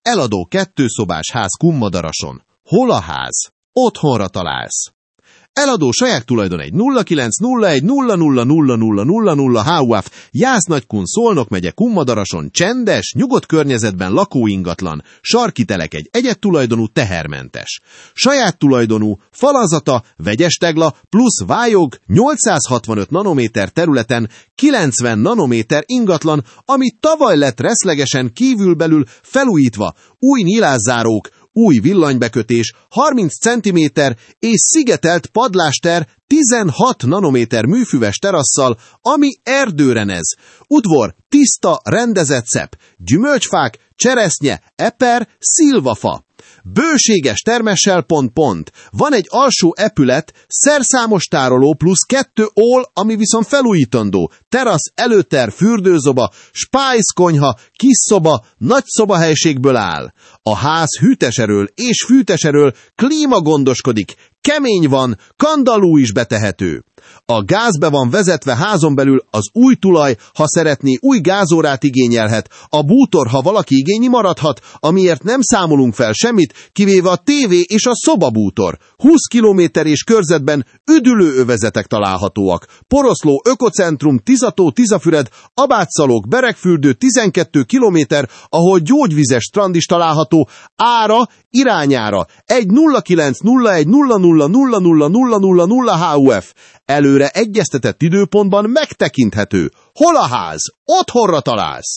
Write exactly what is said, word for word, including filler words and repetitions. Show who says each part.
Speaker 1: Eladó kettőszobás ház Kunmadarason. Hol a ház? Otthonra találsz. Eladó saját tulajdon egy nulla kilenc nulla egy nulla nulla nulla nulla nulla nulla há u ef Jász-Nagykun, Szolnok megye, Kunmadarason, csendes, nyugodt környezetben lakóingatlan, sarki telek, egy egyedtulajdonú, tehermentes. Saját tulajdonú, falazata, vegyes tegla, plusz vályog, nyolcszázhatvanöt nanométer területen, kilencven nanométer ingatlan, ami tavaly lett reszlegesen kívülbelül felújítva, új nyilászárók, új villanybekötés, harminc centiméter és szigetelt padláster tizenhat nanométer műfüves terasszal, ami erdőre nez. Udvar tiszta, rendezett szepp, gyümölcsfák, cseresznye, eper, szilvafa. Bőséges termessel pont-pont. Van egy alsó epület, szerszámos tároló plusz kettő ól, ami viszont felújítandó. Terasz, előter, fürdőzoba, spájz konyha, kis szoba, nagy szobahelyiségből áll. A ház hűteseről és fűteseről klíma gondoskodik. Kemény van, kandalló is betehető. A gáz be van vezetve házon belül, az új tulaj, ha szeretné, új gázórát igényelhet. A bútor, ha valaki igényi, maradhat, amiért nem számolunk fel semmit, kivéve a tévé és a szobabútor. húsz kilométer és körzetben üdülőövezetek találhatóak. Poroszló, Ökocentrum, Tizató, Tizafüred, Abátszalók, Beregfürdő, tizenkét kilométer, ahol gyógyvizes strand is található, ára, irányára. egy nulla kilenc nulla egy nulla nulla nulla nulla nulla nulla nulla há u ef. Előre egyeztetett időpontban megtekinthető. Hol a ház? Otthonra találsz!